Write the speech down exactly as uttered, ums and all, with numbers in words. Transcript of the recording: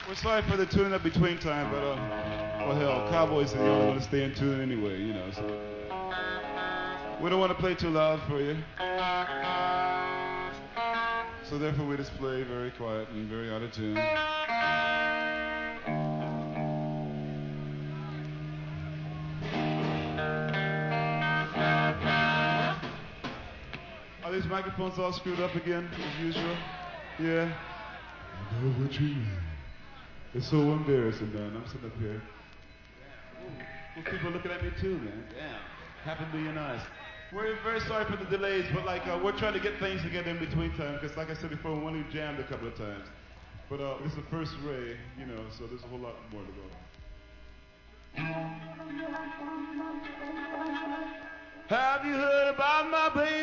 We're sorry for the tuning up between time, but uh, well, hell, Cowboys are the only one to stay in tune anyway, you know. So we don't want to play too loud for you. So therefore, we just play very quiet and very out of tune. Are these microphones all screwed up again, as usual? Yeah. I know what you mean. It's so embarrassing, man. I'm sitting up here. Well, people are looking at me too, man. Damn. Half a million eyes. We're very sorry for the delays, but like uh, we're trying to get things together in between time, because like I said before, we only jammed a couple of times. But uh, this is the first ray, you know, so there's a whole lot more to go. Have you heard about my baby?